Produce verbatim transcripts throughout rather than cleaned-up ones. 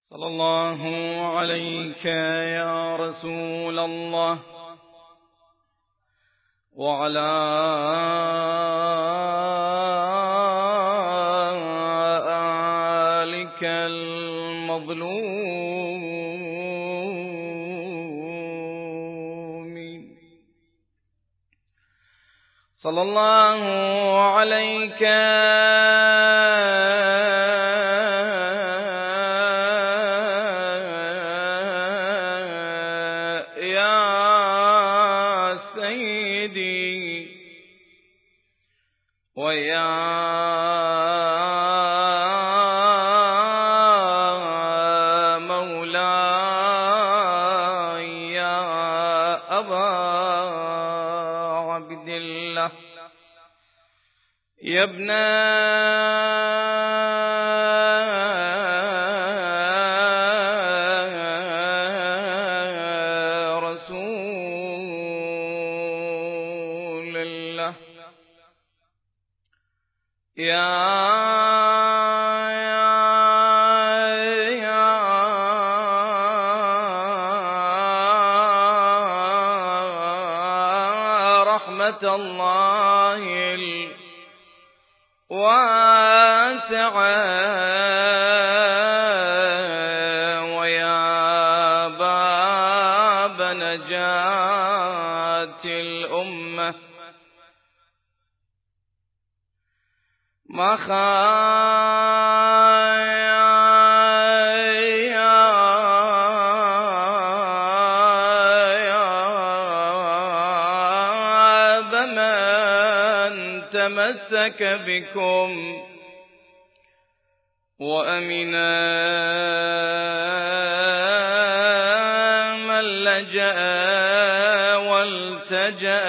صلى الله عليك يا رسول الله وعلى آلك المظلومين. صلى الله عليك ويا مولاي يا أبا عبد الله يا ابن رسول الله يا رحمة الله الواسعة ويا باب نجاة الأمة ما خاب من تمسك بكم وأمنا من لجأ والتجأ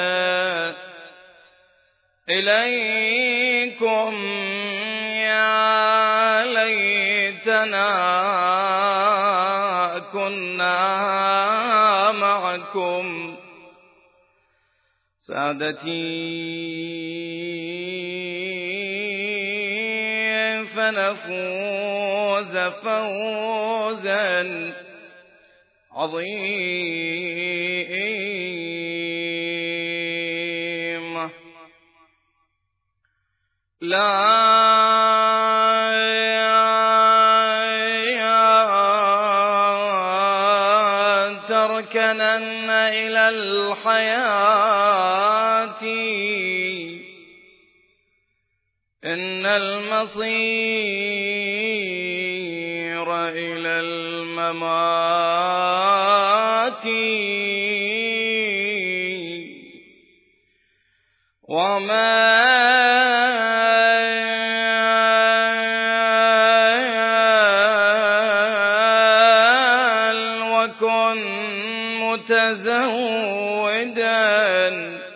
إليكم. يا ليتنا كنا معكم سادتي فنفوز فوزا عظيما. لا تركنن إلى الحياة إن المصير إلى الممات وما وكن متزودا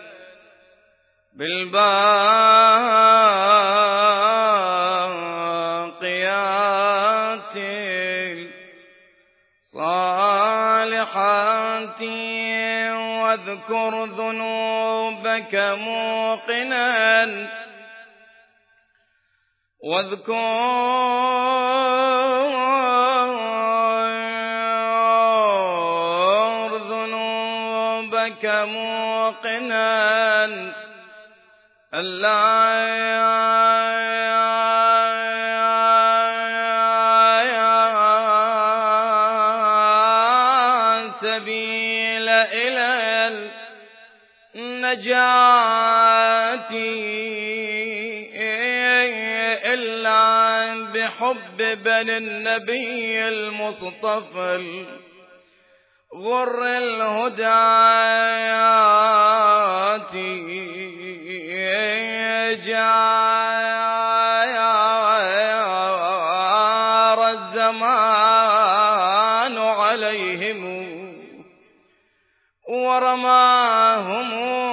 بالباقيات الصالحات واذكر ذنوبك موقنا واذكر ذنوبك موقنا ألا سبيل إلى النجاة إلا بحب بني النبي المصطفى غر الهدايات جار الزمان عليهم ورماهم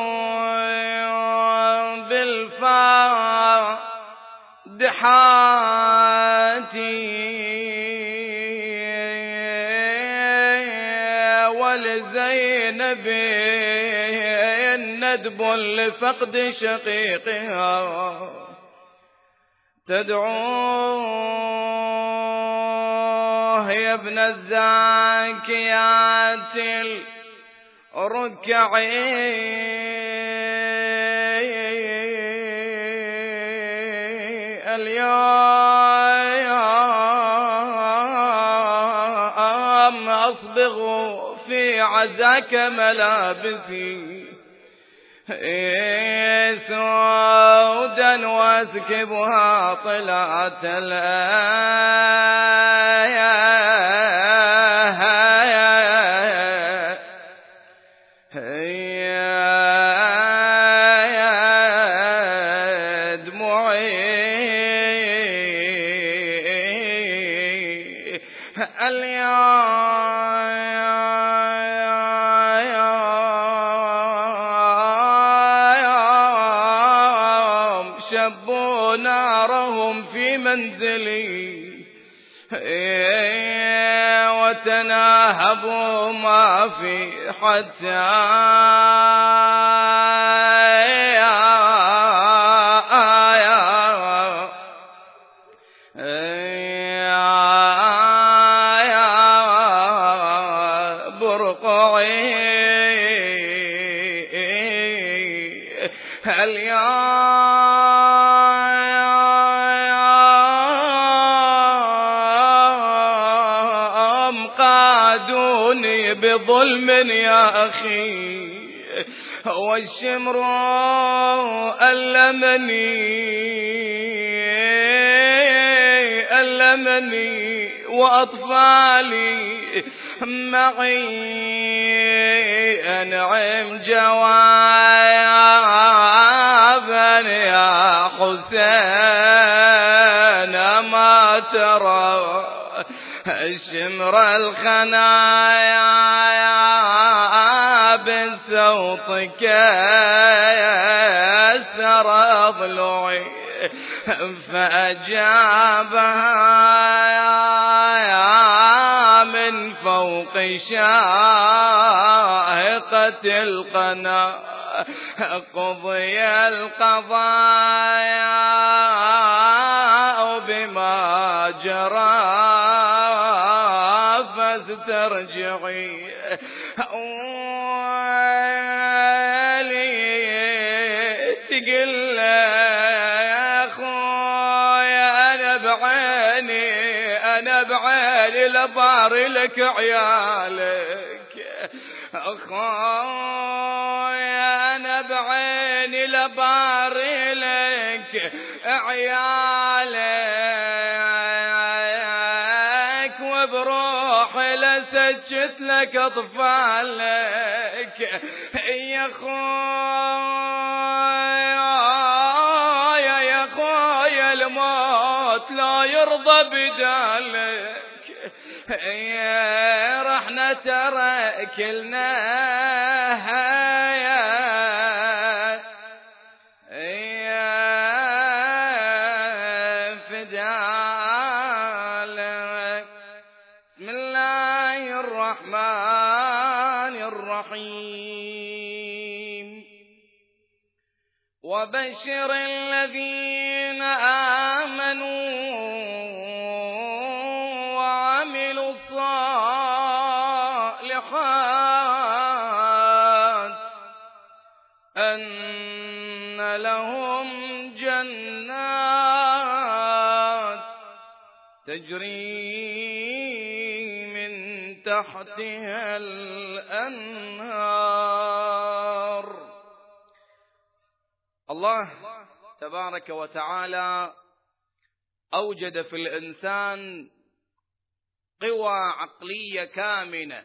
بالفادحات ولزينب ندب لفقد شقيقها تدعوه يا ابن الزاكيات الركعي اليوم أصبغ في عزاك ملابسي سودا واسكبها طلعت دموعي اليوم شبوا نارهم في منزلي وتناهبوا ما في حتى برقعي اليوم قادوني بظلم يا أخي والشمر ألمني ألمني وأطفالي معي أنعم جوابا يا حسين ما ترى الشمر الخنايا بصوتك يسر ضلوعي فأجابها من فوق شاهقة القنا قضي القضايا بما جرى فاسترجعي ولي تقل يا أخويا أنا بعيني أنا بعيني لبار لك عيالك أخويا أنا بعيني لبار لك عيالك وبروحي لسجت لك أطفالك يا خويا يا خويا الموت لا يرضى بدالك يا رحنا ترى كلنا يا فدالك. بسم الله الرحمن الرحيم. وبشر الذين آمنوا وعملوا الصالحات أن لهم جنات تجري من تحتها الأنهار. الله تبارك وتعالى أوجد في الإنسان قوى عقلية كامنة.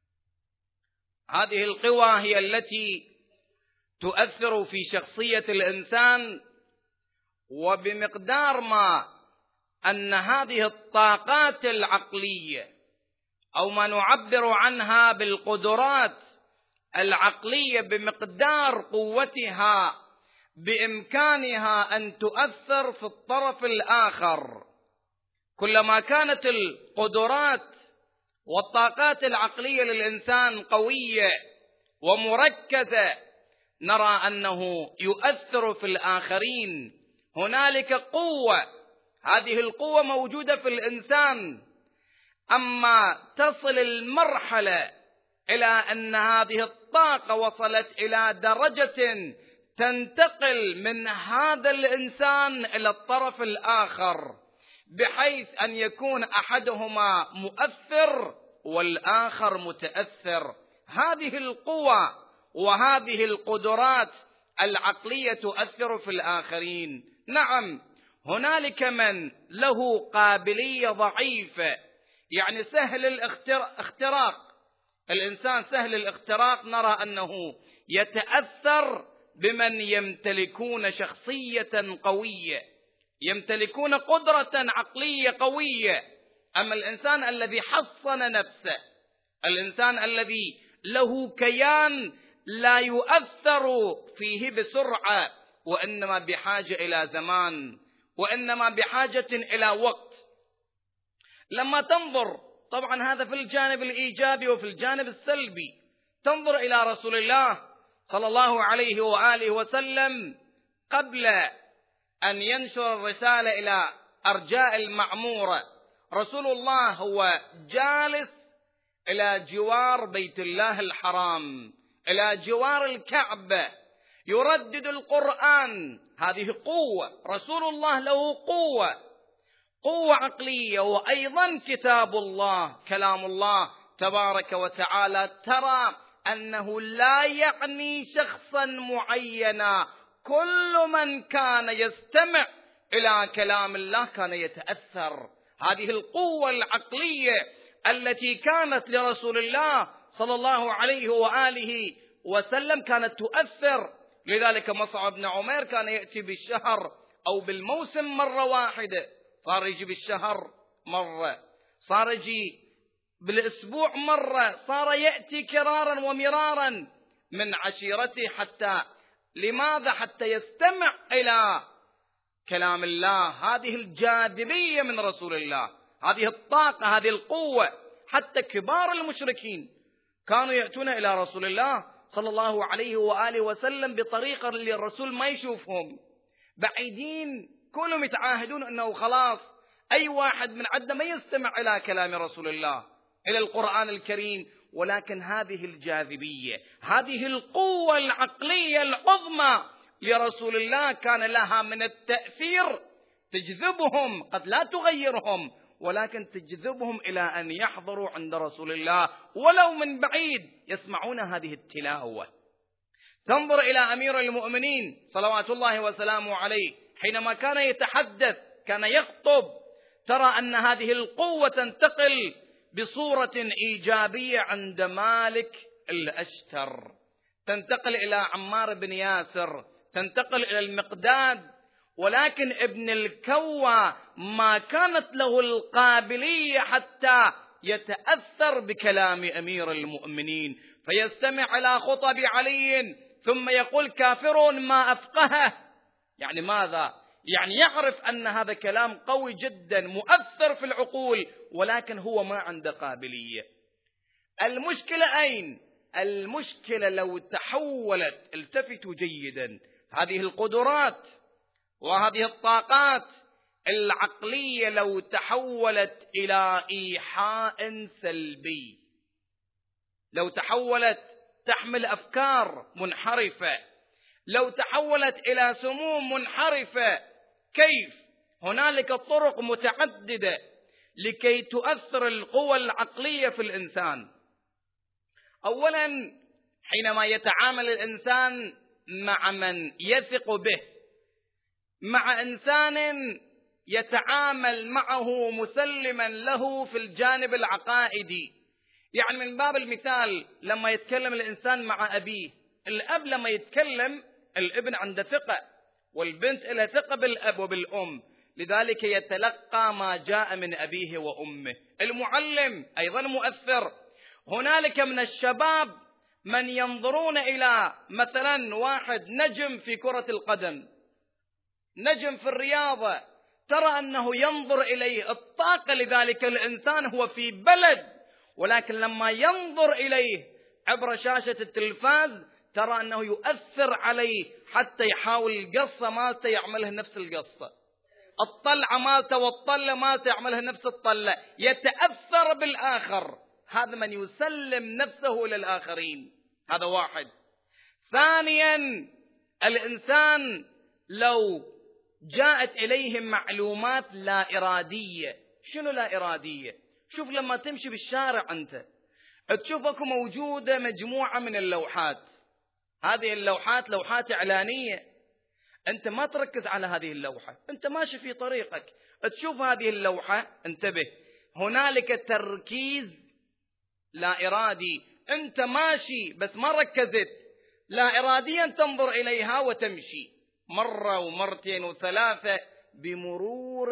هذه القوى هي التي تؤثر في شخصية الإنسان، وبمقدار ما أن هذه الطاقات العقلية أو ما نعبر عنها بالقدرات العقلية بمقدار قوتها بإمكانها أن تؤثر في الطرف الآخر. كلما كانت القدرات والطاقات العقلية للإنسان قوية ومركزة نرى أنه يؤثر في الآخرين. هنالك قوة، هذه القوة موجودة في الإنسان أما تصل المرحلة إلى أن هذه الطاقة وصلت إلى درجة تنتقل من هذا الإنسان إلى الطرف الآخر، بحيث أن يكون أحدهما مؤثر والآخر متأثر. هذه القوى وهذه القدرات العقلية تؤثر في الآخرين. نعم، هنالك من له قابلية ضعيفة، يعني سهل الاختراق، الإنسان سهل الاختراق، نرى أنه يتأثر بمن يمتلكون شخصية قوية، يمتلكون قدرة عقلية قوية. أما الإنسان الذي حصن نفسه، الإنسان الذي له كيان لا يؤثر فيه بسرعة، وإنما بحاجة إلى زمان، وإنما بحاجة إلى وقت. لما تنظر، طبعا هذا في الجانب الإيجابي وفي الجانب السلبي، تنظر إلى رسول الله صلى الله عليه وآله وسلم قبل أن ينشر الرسالة إلى أرجاء المعمورة. رسول الله هو جالس إلى جوار بيت الله الحرام، إلى جوار الكعبة، يردد القرآن. هذه قوة، رسول الله له قوة، قوة عقلية، وأيضا كتاب الله كلام الله تبارك وتعالى. ترى أنه لا يعني شخصا معينا، كل من كان يستمع إلى كلام الله كان يتأثر. هذه القوة العقلية التي كانت لرسول الله صلى الله عليه وآله وسلم كانت تؤثر. لذلك مصعب بن عمير كان يأتي بالشهر أو بالموسم مرة واحدة، صار يجي بالشهر مرة، صار يجي بالأسبوع مرة، صار يأتي كرارا ومرارا من عشيرته. حتى لماذا؟ حتى يستمع إلى كلام الله. هذه الجاذبية من رسول الله، هذه الطاقة، هذه القوة. حتى كبار المشركين كانوا يأتون إلى رسول الله صلى الله عليه وآله وسلم بطريقة اللي الرسول ما يشوفهم، بعيدين، كلهم يتعاهدون أنه خلاص أي واحد من عدنا ما يستمع إلى كلام رسول الله، إلى القرآن الكريم. ولكن هذه الجاذبية، هذه القوة العقلية العظمى لرسول الله كان لها من التأثير، تجذبهم، قد لا تغيرهم، ولكن تجذبهم إلى أن يحضروا عند رسول الله ولو من بعيد، يسمعون هذه التلاوة. تنظر إلى أمير المؤمنين صلوات الله وسلامه عليه، حينما كان يتحدث، كان يخطب، ترى أن هذه القوة تنتقل بصورة إيجابية عند مالك الأشتر، تنتقل إلى عمار بن ياسر، تنتقل إلى المقداد. ولكن ابن الكوى ما كانت له القابلية حتى يتأثر بكلام أمير المؤمنين، فيستمع إلى خطب علي ثم يقول كافر ما أفقهه. يعني ماذا؟ يعني يعرف أن هذا كلام قوي جدا مؤثر في العقول، ولكن هو ما عنده قابلية. المشكلة أين؟ المشكلة لو تحولت، التفتوا جيدا، هذه القدرات وهذه الطاقات العقلية لو تحولت إلى إيحاء سلبي، لو تحولت تحمل أفكار منحرفة، لو تحولت إلى سموم منحرفة، كيف؟ هنالك طرق متعددة لكي تؤثر القوى العقلية في الإنسان. أولا، حينما يتعامل الإنسان مع من يثق به، مع إنسان يتعامل معه مسلما له في الجانب العقائدي. يعني من باب المثال، لما يتكلم الإنسان مع أبيه، الأب لما يتكلم الابن عنده ثقة، والبنت لها ثقة بالأب وبالأم، لذلك يتلقى ما جاء من أبيه وأمه. المعلم أيضا مؤثر. هنالك من الشباب من ينظرون إلى مثلا واحد نجم في كرة القدم، نجم في الرياضة، ترى أنه ينظر إليه الطاقة لذلك الإنسان، هو في بلد، ولكن لما ينظر إليه عبر شاشة التلفاز ترى أنه يؤثر عليه حتى يحاول القصة مالته يعملها نفس القصة. الطلعة مالته والطلة مالته يعملها نفس الطلة، يتأثر بالآخر. هذا من يسلم نفسه للآخرين، هذا واحد. ثانيا، الإنسان لو جاءت إليهم معلومات لا إرادية. شنو لا إرادية؟ شوف لما تمشي بالشارع أنت تشوفك موجودة مجموعة من اللوحات، هذه اللوحات لوحات إعلانية، أنت ما تركز على هذه اللوحة، أنت ماشي في طريقك تشوف هذه اللوحة، انتبه، هنالك تركيز لا إرادي، أنت ماشي بس ما ركزت، لا إراديا تنظر إليها وتمشي مرة ومرتين وثلاثة. بمرور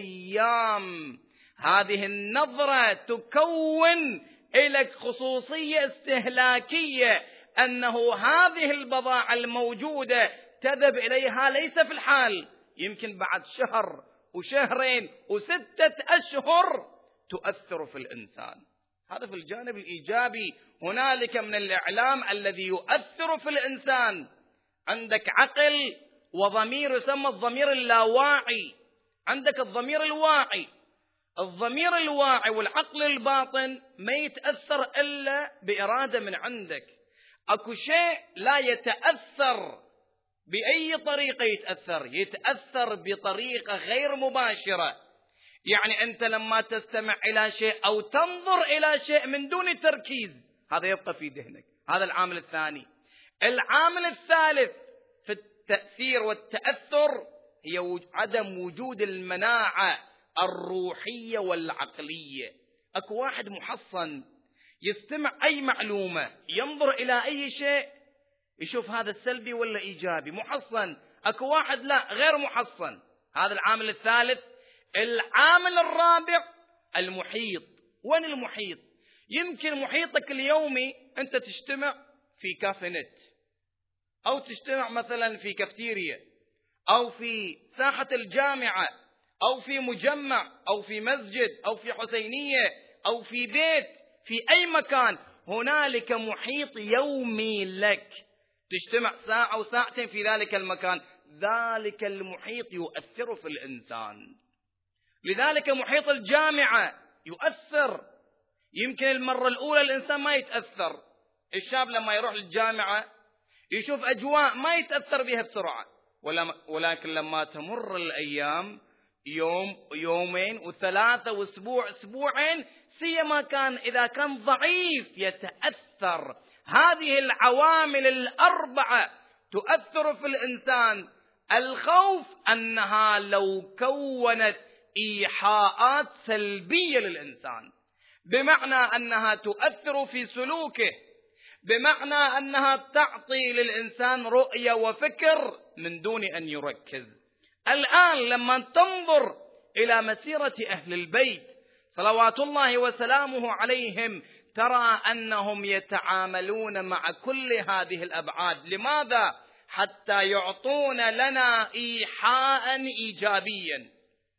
الأيام هذه النظرة تكون لك خصوصية استهلاكية، أنه هذه البضاعة الموجودة تذهب إليها ليس في الحال، يمكن بعد شهر وشهرين وستة أشهر تؤثر في الإنسان. هذا في الجانب الإيجابي. هنالك من الإعلام الذي يؤثر في الإنسان. عندك عقل وضمير يسمى الضمير اللاواعي، عندك الضمير الواعي. الضمير الواعي والعقل الباطن ما يتأثر إلا بإرادة من عندك. أكو شيء لا يتأثر بأي طريقة، يتأثر يتأثر بطريقة غير مباشرة. يعني أنت لما تستمع إلى شيء أو تنظر إلى شيء من دون تركيز، هذا يبقى في ذهنك. هذا العامل الثاني. العامل الثالث في التأثير والتأثر هي عدم وجود المناعة الروحية والعقلية. أكو واحد محصن يستمع أي معلومة، ينظر إلى أي شيء يشوف هذا السلبي ولا إيجابي، محصن. أكو واحد لا، غير محصن. هذا العامل الثالث. العامل الرابع المحيط. وين المحيط؟ يمكن محيطك اليومي أنت تجتمع في كافينت، أو تجتمع مثلا في كافتيريا، أو في ساحة الجامعة، أو في مجمع، أو في مسجد، أو في حسينية، أو في بيت، في أي مكان هنالك محيط يومي لك، تجتمع ساعة أو ساعتين في ذلك المكان، ذلك المحيط يؤثر في الإنسان. لذلك محيط الجامعة يؤثر. يمكن المرة الأولى الإنسان ما يتأثر، الشاب لما يروح للجامعة يشوف أجواء ما يتأثر بها بسرعة، ولكن لما تمر الأيام، يوم يومين وثلاثة وأسبوع أسبوعين، سيما كان إذا كان ضعيف يتأثر. هذه العوامل الأربعة تؤثر في الإنسان. الخوف أنها لو كونت إيحاءات سلبية للإنسان، بمعنى أنها تؤثر في سلوكه، بمعنى أنها تعطي للإنسان رؤية وفكر من دون أن يركز. الآن لما تنظر إلى مسيرة أهل البيت صلوات الله وسلامه عليهم، ترى أنهم يتعاملون مع كل هذه الأبعاد. لماذا؟ حتى يعطون لنا إيحاء إيجابيا.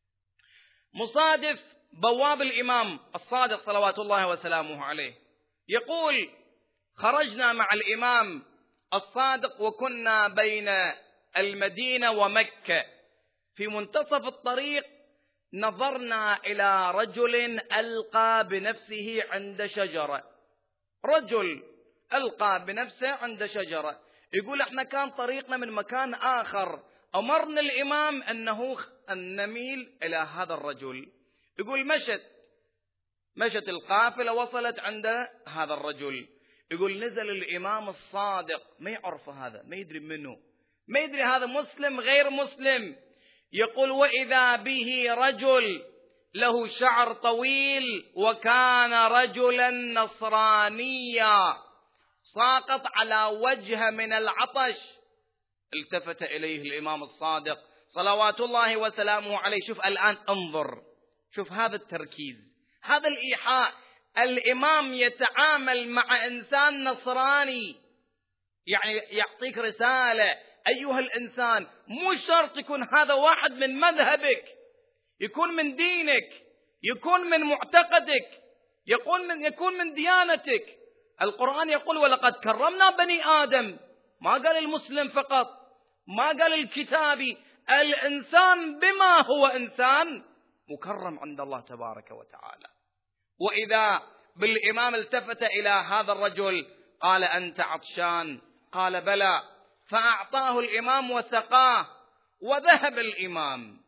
مصادف بواب الإمام الصادق صلوات الله وسلامه عليه يقول: خرجنا مع الإمام الصادق وكنا بين المدينة ومكة، في منتصف الطريق نظرنا إلى رجل ألقى بنفسه عند شجرة. رجل ألقى بنفسه عند شجرة. يقول احنا كان طريقنا من مكان آخر، أمرنا الإمام أنه أن نميل إلى هذا الرجل. يقول مشت مشت القافلة وصلت عند هذا الرجل. يقول نزل الإمام الصادق، ما يعرف هذا، ما يدري منه، ما يدري هذا مسلم غير مسلم. يقول وإذا به رجل له شعر طويل وكان رجلا نصرانيا ساقط على وجهه من العطش. التفت إليه الإمام الصادق صلوات الله وسلامه عليه. شوف الآن انظر، شوف هذا التركيز، هذا الإيحاء. الإمام يتعامل مع إنسان نصراني، يعني يعطيك رسالة: أيها الإنسان، مو شرط يكون هذا واحد من مذهبك، يكون من دينك، يكون من معتقدك، يكون من, يكون من ديانتك. القرآن يقول: ولقد كرمنا بني آدم. ما قال المسلم فقط، ما قال الكتابي، الإنسان بما هو إنسان مكرم عند الله تبارك وتعالى. وإذا بالإمام التفت إلى هذا الرجل قال: أنت عطشان؟ قال: بلى. فأعطاه الإمام وسقاه وذهب الإمام.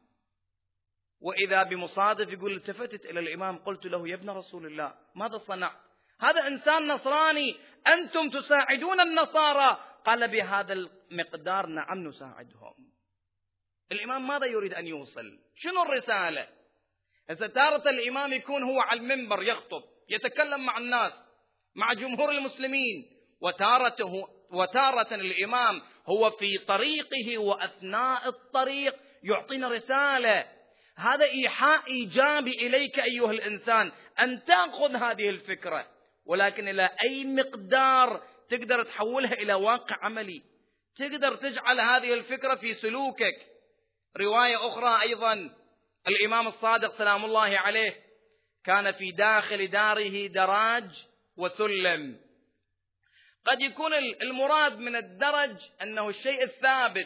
وإذا بمصادف يقول: التفتت إلى الإمام قلت له: يا ابن رسول الله ماذا صنعت؟ هذا إنسان نصراني، أنتم تساعدون النصارى. قال: بهذا المقدار نعم نساعدهم. الإمام ماذا يريد أن يوصل؟ شنو الرسالة؟ إذا تارة الإمام يكون هو على المنبر يخطب يتكلم مع الناس مع جمهور المسلمين، وتارته وتارة الإمام هو في طريقه وأثناء الطريق يعطينا رسالة. هذا إيحاء إيجابي إليك أيها الإنسان أن تأخذ هذه الفكرة، ولكن إلى أي مقدار تقدر تحولها إلى واقع عملي، تقدر تجعل هذه الفكرة في سلوكك. رواية أخرى أيضا، الإمام الصادق سلام الله عليه كان في داخل داره دراج وسلم. قد يكون المراد من الدرج أنه الشيء الثابت،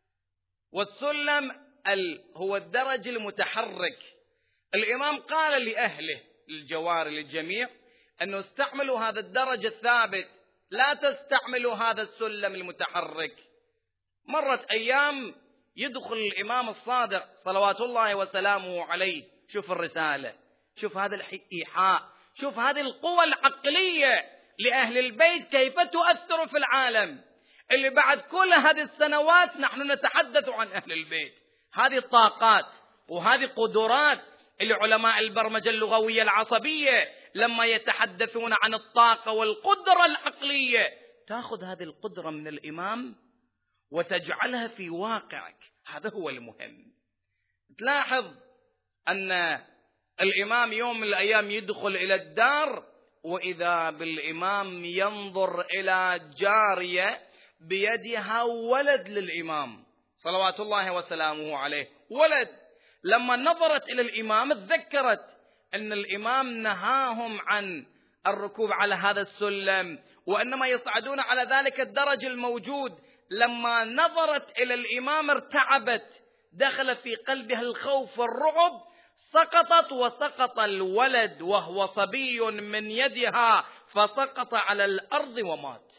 والسلم هو الدرج المتحرك. الإمام قال لأهله الجوار للجميع أنه استعملوا هذا الدرج الثابت، لا تستعملوا هذا السلم المتحرك. مرت أيام يدخل الإمام الصادق صلوات الله وسلامه عليه، شوف الرسالة، شوف هذا الإيحاء، شوف هذه القوة العقلية لأهل البيت كيف تؤثر في العالم. اللي بعد كل هذه السنوات نحن نتحدث عن أهل البيت، هذه الطاقات وهذه قدرات. العلماء البرمجة اللغوية العصبية لما يتحدثون عن الطاقة والقدرة العقلية، تأخذ هذه القدرة من الإمام وتجعلها في واقعك. هذا هو المهم. تلاحظ أن الإمام يوم من الأيام يدخل إلى الدار، وإذا بالإمام ينظر إلى جارية بيدها ولد للإمام صلوات الله وسلامه عليه، ولد. لما نظرت إلى الإمام تذكرت أن الإمام نهاهم عن الركوب على هذا السلم، وإنما يصعدون على ذلك الدرج الموجود. لما نظرت إلى الإمام ارتعبت، دخل في قلبها الخوف والرعب، سقطت وسقط الولد وهو صبي من يدها، فسقط على الأرض ومات.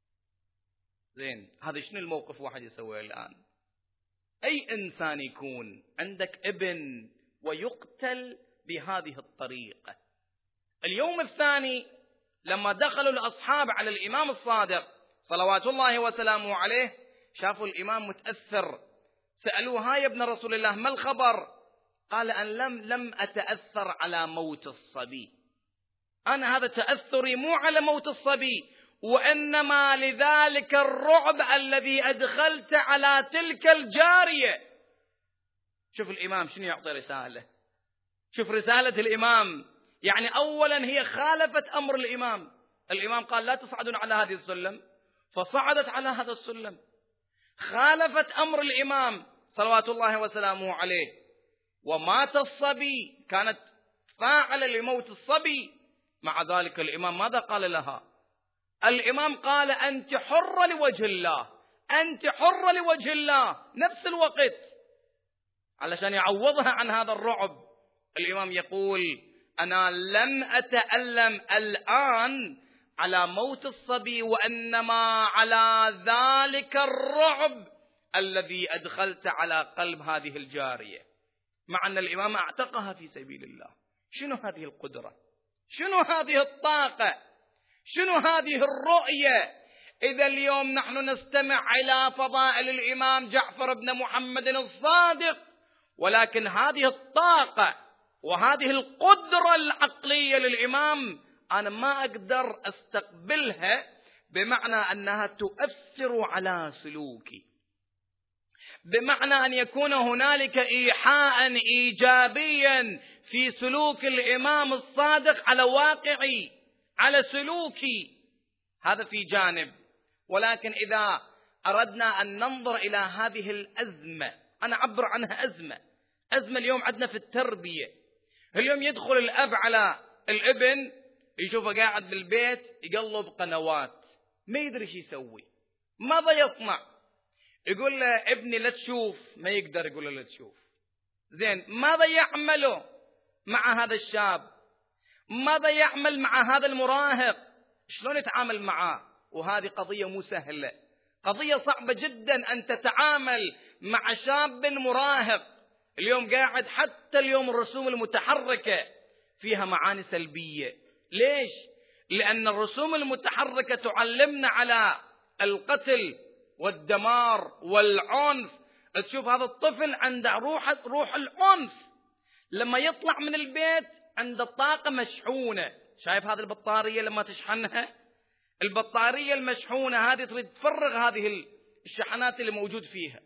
زين، هذا شنو الموقف واحد يسويه الآن؟ أي إنسان يكون عندك ابن ويقتل بهذه الطريقة. اليوم الثاني لما دخلوا الأصحاب على الإمام الصادق صلوات الله وسلامه عليه، شافوا الإمام متأثر، سألوه: ها يا ابن رسول الله ما الخبر؟ قال: أن لم لم أتأثر على موت الصبي، أنا هذا تأثري مو على موت الصبي، وإنما لذلك الرعب الذي أدخلت على تلك الجارية. شوف الإمام شنو يعطي رسالة، شوف رسالة الإمام. يعني أولا هي خالفت أمر الإمام. الإمام قال: لا تصعدون على هذه السلم، فصعدت على هذا السلم. خالفت أمر الإمام صلوات الله وسلامه عليه، ومات الصبي، كانت فاعلة لموت الصبي. مع ذلك الإمام ماذا قال لها؟ الإمام قال: أنت حرة لوجه الله، أنت حرة لوجه الله. نفس الوقت علشان يعوضها عن هذا الرعب، الإمام يقول: أنا لم أتألم الآن على موت الصبي، وإنما على ذلك الرعب الذي أدخلت على قلب هذه الجارية. مع أن الإمام اعتقها في سبيل الله. شنو هذه القدرة؟ شنو هذه الطاقة؟ شنو هذه الرؤية؟ إذا اليوم نحن نستمع إلى فضائل الإمام جعفر بن محمد الصادق، ولكن هذه الطاقة وهذه القدرة العقلية للإمام أنا ما أقدر أستقبلها، بمعنى أنها تؤثر على سلوكي، بمعنى أن يكون هنالك إيحاء إيجابيا في سلوك الإمام الصادق على واقعي، على سلوكي. هذا في جانب. ولكن إذا أردنا أن ننظر إلى هذه الأزمة، أنا أعبر عنها أزمة، أزمة اليوم عندنا في التربية. اليوم يدخل الأب على الابن يشوفه قاعد بالبيت يقلب قنوات، ما يدري شو يسوي، ماذا يصنع. يقول له ابني لا تشوف، ما يقدر يقول له لا تشوف. زين، ماذا يعمل مع هذا الشاب؟ ماذا يعمل مع هذا المراهق؟ شلون يتعامل معه؟ وهذه قضية مو سهلة، قضية صعبة جدا أن تتعامل مع شاب مراهق. اليوم قاعد حتى اليوم الرسوم المتحركة فيها معاني سلبية. ليش؟ لأن الرسوم المتحركة تعلمنا على القتل والدمار والعنف. تشوف هذا الطفل عنده روح روح العنف، لما يطلع من البيت عنده طاقة مشحونة. شايف هذه البطارية لما تشحنها، البطارية المشحونة هذه تريد تفرغ هذه الشحنات اللي موجود فيها.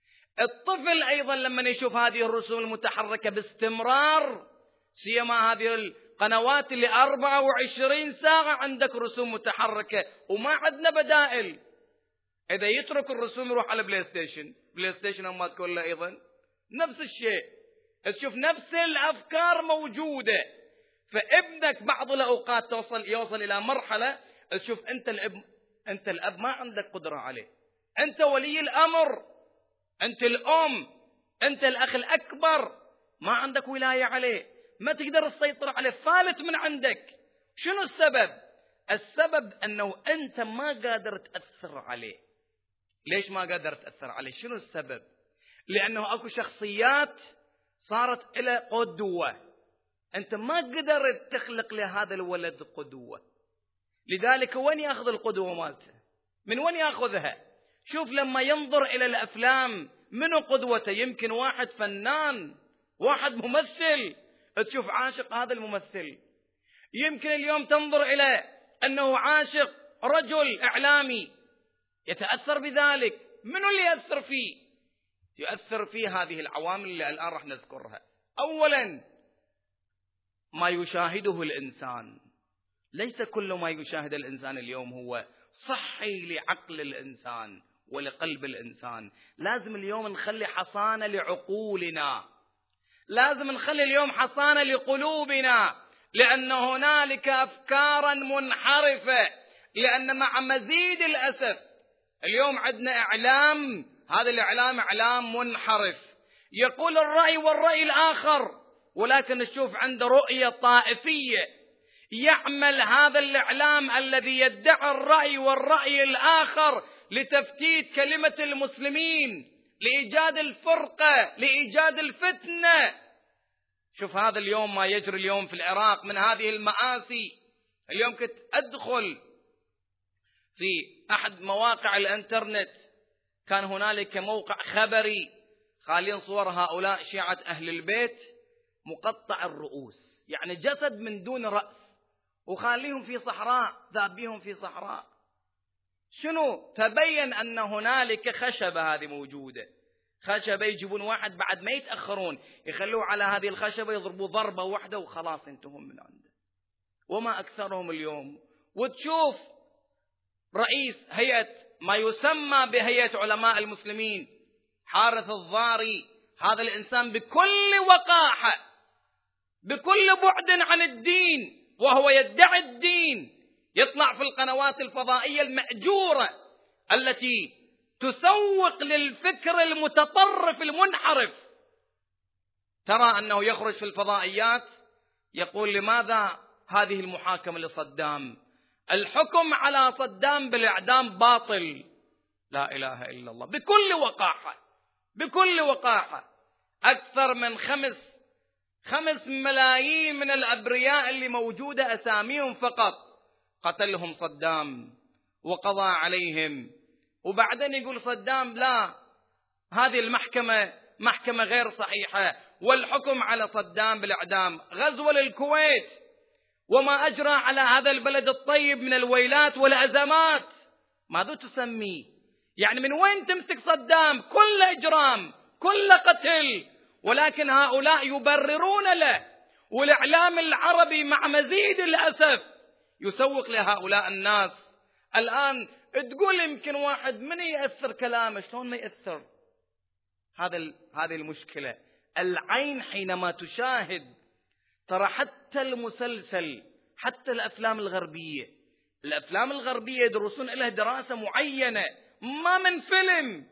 الطفل أيضا لما يشوف هذه الرسوم المتحركة باستمرار، سيما هذه القنوات اللي أربعة وعشرين ساعة عندك رسوم متحركة وما عندنا بدائل، إذا يترك الرسوم يروح على بلاي ستيشن. بلاي ستيشن أما تقول له أيضا نفس الشيء، تشوف نفس الأفكار موجودة. فابنك بعض الأوقات توصل يوصل إلى مرحلة تشوف أنت الأب أنت الأب ما عندك قدرة عليه، أنت ولي الأمر، أنت الأم، أنت الأخ الأكبر، ما عندك ولاية عليه، ما تقدر تسيطر عليه، فالت من عندك. شنو السبب؟ السبب أنه أنت ما قادر تأثر عليه. ليش ما قادر تأثر عليه؟ شنو السبب؟ لأنه أكو شخصيات صارت إلى قدوة، أنت ما قدرت تخلق لهذا الولد قدوة. لذلك وين يأخذ القدوة مالته؟ من وين يأخذها؟ شوف لما ينظر إلى الأفلام منو قدوته؟ يمكن واحد فنان، واحد ممثل، تشوف عاشق هذا الممثل. يمكن اليوم تنظر إلى أنه عاشق رجل إعلامي، يتأثر بذلك. منو اللي يأثر فيه؟ يؤثر فيه هذه العوامل اللي الآن راح نذكرها. أولا ما يشاهده الإنسان. ليس كل ما يشاهد الإنسان اليوم هو صحي لعقل الإنسان ولقلب الإنسان. لازم اليوم نخلي حصانة لعقولنا، لازم نخلي اليوم حصانة لقلوبنا، لأن هنالك أفكارا منحرفة. لأن مع مزيد الأسف اليوم عندنا إعلام، هذا الإعلام إعلام منحرف، يقول الرأي والرأي الآخر، ولكن نشوف عنده رؤية طائفية. يعمل هذا الإعلام الذي يدعي الرأي والرأي الآخر لتفتيت كلمة المسلمين، لإيجاد الفرقة، لإيجاد الفتنة. شوف هذا اليوم ما يجري اليوم في العراق من هذه المآسي. اليوم كنت أدخل في أحد مواقع الإنترنت، كان هنالك موقع خبري خالين صور هؤلاء شيعة أهل البيت مقطع الرؤوس، يعني جسد من دون رأس، وخاليهم في صحراء، ذابيهم في صحراء. شنو؟ تبين أن هنالك خشبة هذه موجودة، خشبة يجيبون واحد بعد ما يتأخرون يخلوه على هذه الخشبة يضربوا ضربة واحدة وخلاص انتهم من عنده. وما أكثرهم اليوم. وتشوف رئيس هيئة ما يسمى بهيئة علماء المسلمين حارث الضاري، هذا الإنسان بكل وقاحة، بكل بعد عن الدين وهو يدعي الدين، يطلع في القنوات الفضائية المأجورة التي تسوق للفكر المتطرف المنحرف. ترى أنه يخرج في الفضائيات يقول لماذا هذه المحاكمة لصدام؟ الحكم على صدام بالإعدام باطل. لا إله إلا الله. بكل وقاحة، بكل وقاحة. أكثر من خمس خمس ملايين من الأبرياء اللي موجودة أساميهم فقط قتلهم صدام وقضى عليهم. وبعدين يقول صدام لا، هذه المحكمة محكمة غير صحيحة، والحكم على صدام بالإعدام. غزو للكويت وما أجرى على هذا البلد الطيب من الويلات والأزمات، ماذا تسميه؟ يعني من وين تمسك صدام؟ كل إجرام، كل قتل، ولكن هؤلاء يبررون له. والإعلام العربي مع مزيد الأسف يسوق لهؤلاء الناس. الآن تقول يمكن واحد من يأثر كلامه، شلون ما يأثر؟ هذا هذه المشكلة. العين حينما تشاهد، ترى حتى المسلسل، حتى الأفلام الغربية، الأفلام الغربية يدرسون لها دراسة معينة، ما من فيلم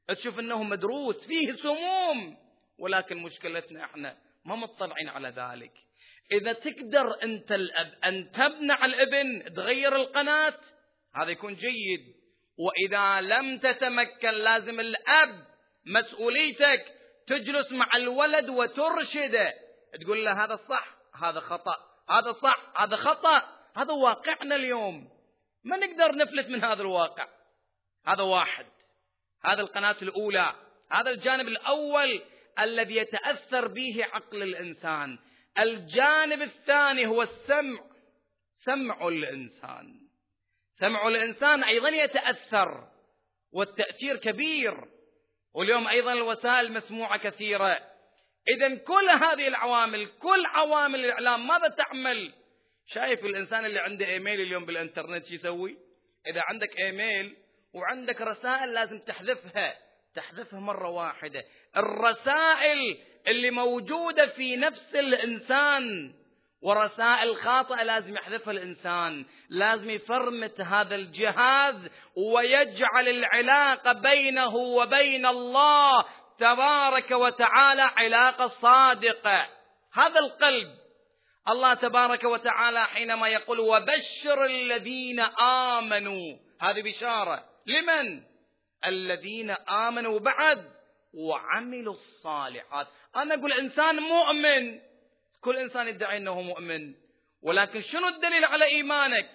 تشوف أنه مدروس فيه سموم، ولكن مشكلتنا إحنا ما مطلعين على ذلك. إذا تقدر أنت الأب أن تمنع الابن تغير القناة هذا يكون جيد، وإذا لم تتمكن لازم الأب مسؤوليتك تجلس مع الولد وترشده، تقول له هذا صح هذا خطأ، هذا صح هذا خطأ. هذا واقعنا اليوم، ما نقدر نفلت من هذا الواقع. هذا واحد، هذا القناة الأولى، هذا الجانب الأول الذي يتأثر به عقل الإنسان. الجانب الثاني هو السمع، سمع الإنسان، سمع الإنسان أيضا يتأثر، والتأثير كبير، واليوم أيضا الوسائل مسموعة كثيرة. إذن كل هذه العوامل، كل عوامل الإعلام ماذا تعمل؟ شايف الإنسان اللي عنده إيميل اليوم بالإنترنت شو يسوي؟ إذا عندك إيميل وعندك رسائل لازم تحذفها، تحذفها مرة واحدة. الرسائل اللي موجودة في نفس الإنسان ورسائل خاطئة لازم يحذفها الإنسان، لازم يفرمت هذا الجهاز ويجعل العلاقة بينه وبين الله تبارك وتعالى علاقة صادقة. هذا القلب. الله تبارك وتعالى حينما يقول وبشر الذين آمنوا، هذه بشارة لمن؟ الذين آمنوا بعد وعملوا الصالحات. أنا أقول إنسان مؤمن، كل إنسان يدعي أنه مؤمن، ولكن شنو الدليل على إيمانك؟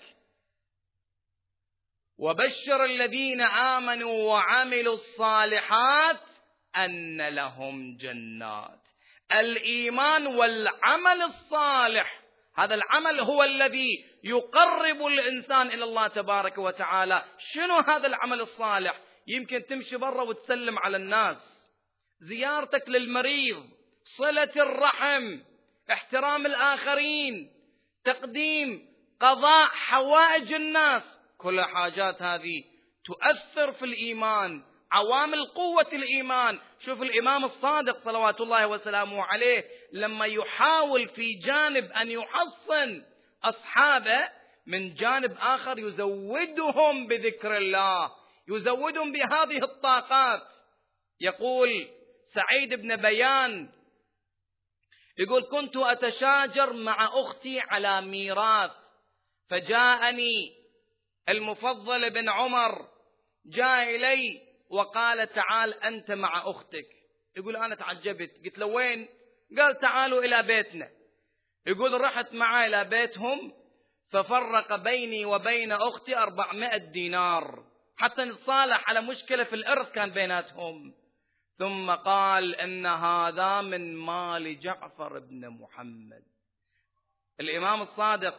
وبشر الذين آمنوا وعملوا الصالحات أن لهم جنات. الإيمان والعمل الصالح، هذا العمل هو الذي يقرب الإنسان إلى الله تبارك وتعالى. شنو هذا العمل الصالح؟ يمكن تمشي برا وتسلم على الناس، زيارتك للمريض، صلة الرحم، احترام الآخرين، تقديم قضاء حوائج الناس، كل حاجات هذه تؤثر في الإيمان، عوامل قوة الإيمان. شوف الإمام الصادق صلوات الله وسلامه عليه لما يحاول في جانب أن يحصن أصحابه، من جانب آخر يزودهم بذكر الله، يزودهم بهذه الطاقات. يقول سعيد بن بيان يقول كنت أتشاجر مع أختي على ميراث، فجاءني المفضل بن عمر، جاء إلي وقال تعال أنت مع أختك. يقول أنا تعجبت، قلت له وين؟ قال تعالوا إلى بيتنا. يقول رحت معه إلى بيتهم، ففرق بيني وبين أختي أربعمائة دينار حتى نتصالح على مشكلة في الإرث كان بيناتهم. ثم قال إن هذا من مال جعفر بن محمد. الإمام الصادق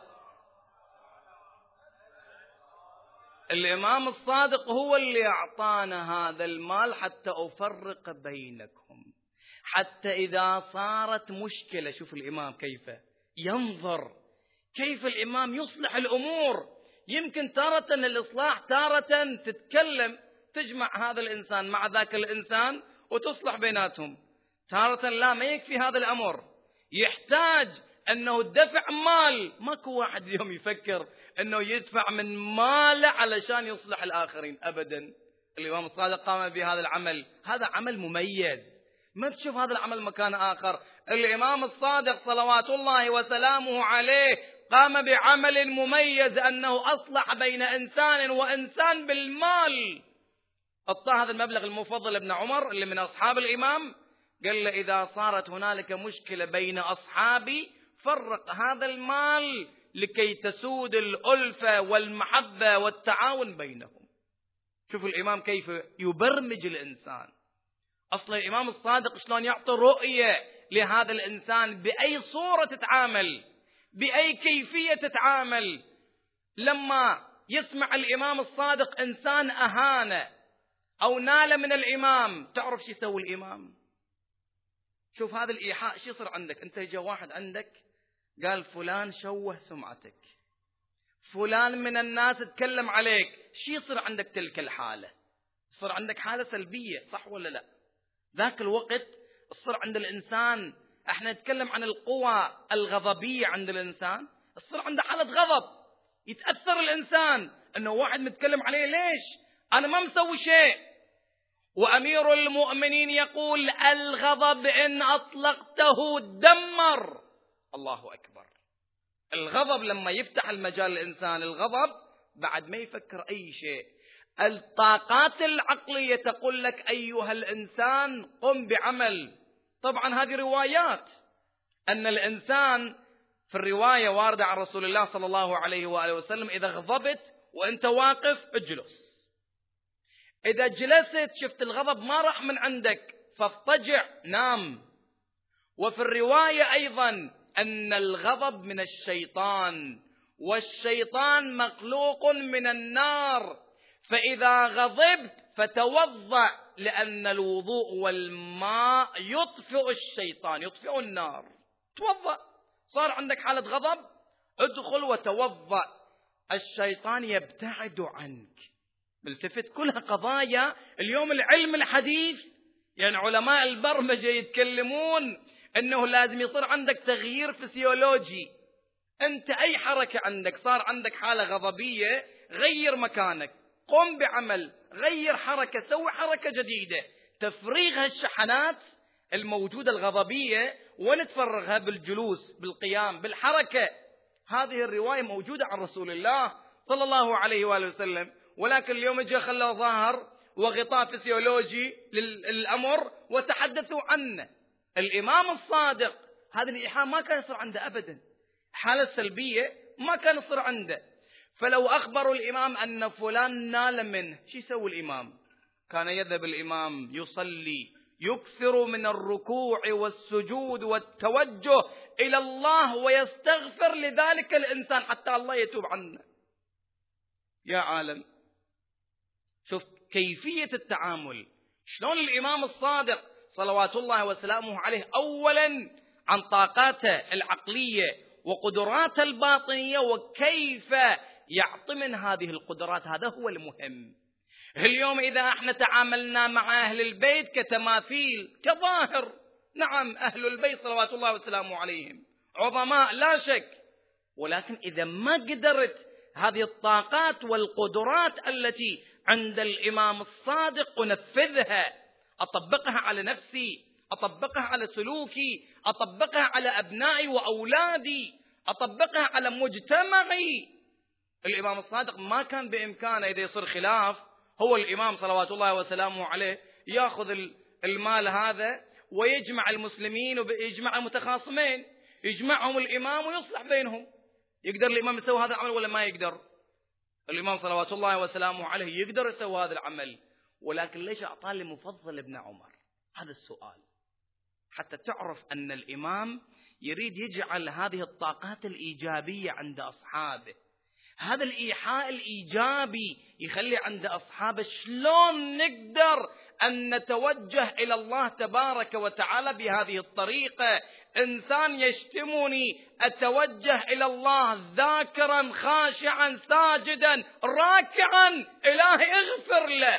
الإمام الصادق هو اللي أعطانا هذا المال حتى أفرق بينكم، حتى إذا صارت مشكلة. شوف الإمام كيف ينظر، كيف الإمام يصلح الأمور. يمكن تارة الإصلاح، تارة تتكلم تجمع هذا الإنسان مع ذاك الإنسان وتصلح بيناتهم، تارة لا، ما يكفي هذا الأمر، يحتاج أنه دفع مال. ماكو واحد اليوم يفكر أنه يدفع من ماله علشان يصلح الآخرين أبدا. الإمام الصادق قام بهذا العمل، هذا عمل مميز، ما تشوف هذا العمل مكان آخر. الإمام الصادق صلوات الله وسلامه عليه قام بعمل مميز، أنه أصلح بين إنسان وإنسان بالمال. أعطاه هذا المبلغ المفضل ابن عمر اللي من أصحاب الإمام، قال له إذا صارت هنالك مشكلة بين أصحابي فرق هذا المال لكي تسود الألفة والمحبة والتعاون بينهم. شوف الإمام كيف يبرمج الإنسان. أصلا الإمام الصادق شلون يعطي رؤية لهذا الإنسان، بأي صورة تتعامل، بأي كيفية تتعامل. لما يسمع الإمام الصادق إنسان أهانة أو نال من الإمام، تعرف شو يسوي الإمام؟ شوف هذا الإيحاء شو يصير عندك. أنت جاء واحد عندك قال فلان شوه سمعتك، فلان من الناس تكلم عليك، شو يصير عندك تلك الحالة؟ يصير عندك حالة سلبية، صح ولا لا؟ ذاك الوقت يصير عند الإنسان، احنا نتكلم عن القوى الغضبية عند الإنسان، يصير عنده حالة غضب، يتأثر الإنسان أنه واحد متكلم عليه، ليش؟ أنا ما مسوي شيء. وأمير المؤمنين يقول الغضب إن أطلقته دمر. الله أكبر. الغضب لما يفتح المجال الإنسان، الغضب بعد ما يفكر أي شيء. الطاقات العقلية تقول لك أيها الإنسان قم بعمل. طبعا هذه روايات، أن الإنسان في الرواية واردة عن رسول الله صلى الله عليه وآله وسلم إذا غضبت وأنت واقف اجلس، إذا جلست شفت الغضب ما راح من عندك فاضطجع نام. وفي الرواية أيضا أن الغضب من الشيطان، والشيطان مخلوق من النار، فإذا غضبت فتوضأ، لأن الوضوء والماء يطفئ الشيطان، يطفئ النار. توضأ، صار عندك حالة غضب ادخل وتوضأ، الشيطان يبتعد عنك. بالتفت كلها قضايا اليوم العلم الحديث، يعني علماء البرمجة يتكلمون أنه لازم يصير عندك تغيير فسيولوجي. أنت أي حركة عندك، صار عندك حالة غضبية، غير مكانك، قم بعمل، غير حركة، سوي حركة جديدة، تفريغ هالشحنات الموجودة الغضبية ونتفرغها بالجلوس، بالقيام، بالحركة. هذه الرواية موجودة عن رسول الله صلى الله عليه وآله وسلم، ولكن اليوم جاء خلوا ظاهر وغطاء فسيولوجي للأمر وتحدثوا عنه. الإمام الصادق هذا الإيحاء ما كان يصير عنده أبدا، حالة سلبية ما كان يصير عنده. فلو أخبروا الإمام أن فلان نال منه، شو يسوي الإمام؟ كان يذهب الإمام يصلي، يكثر من الركوع والسجود والتوجه إلى الله ويستغفر لذلك الإنسان حتى الله يتوب عنه. يا عالم، شوف كيفية التعامل، شلون الإمام الصادق صلوات الله وسلامه عليه أولا عن طاقاته العقلية وقدراته الباطنية وكيف يعطي من هذه القدرات. هذا هو المهم. اليوم إذا احنا تعاملنا مع أهل البيت كتماثيل كظاهر، نعم أهل البيت صلوات الله وسلامه عليهم عظماء لا شك، ولكن إذا ما قدرت هذه الطاقات والقدرات التي عند الإمام الصادق أنفذها، أطبقها على نفسي، أطبقها على سلوكي، أطبقها على أبنائي وأولادي، أطبقها على مجتمعي. الإمام الصادق ما كان بإمكانه إذا يصير خلاف، هو الإمام صلوات الله وسلامه عليه يأخذ المال هذا ويجمع المسلمين ويجمع المتخاصمين، يجمعهم الإمام ويصلح بينهم. يقدر الإمام يسوي هذا العمل ولا ما يقدر؟ الإمام صلوات الله وسلامه عليه يقدر يسوي هذا العمل، ولكن ليش أعطاه لمفضل ابن عمر؟ هذا السؤال، حتى تعرف أن الإمام يريد يجعل هذه الطاقات الإيجابية عند أصحابه، هذا الإيحاء الإيجابي يخلي عند أصحابه شلون نقدر أن نتوجه إلى الله تبارك وتعالى بهذه الطريقة. إنسان يشتمني أتوجه إلى الله ذاكرا خاشعا ساجدا راكعا، إلهي اغفر له،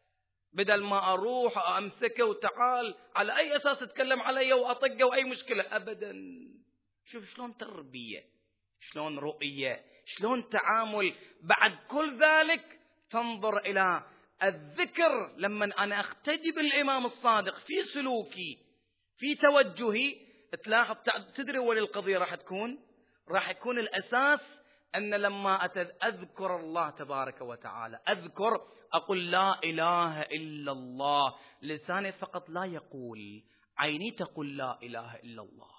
بدل ما أروح أمسكه وتعال على أي أساس تتكلم علي وأطقه وأي مشكلة أبدا. شوف شلون تربية، شلون رؤية، شلون تعامل. بعد كل ذلك تنظر إلى الذكر، لما أنا أقتدي بالإمام الصادق في سلوكي في توجهي، تلاحظ تدري ولي القضية راح تكون راح يكون الأساس أن لما أذكر الله تبارك وتعالى، أذكر أقول لا إله إلا الله، لساني فقط لا يقول، عيني تقول لا إله إلا الله،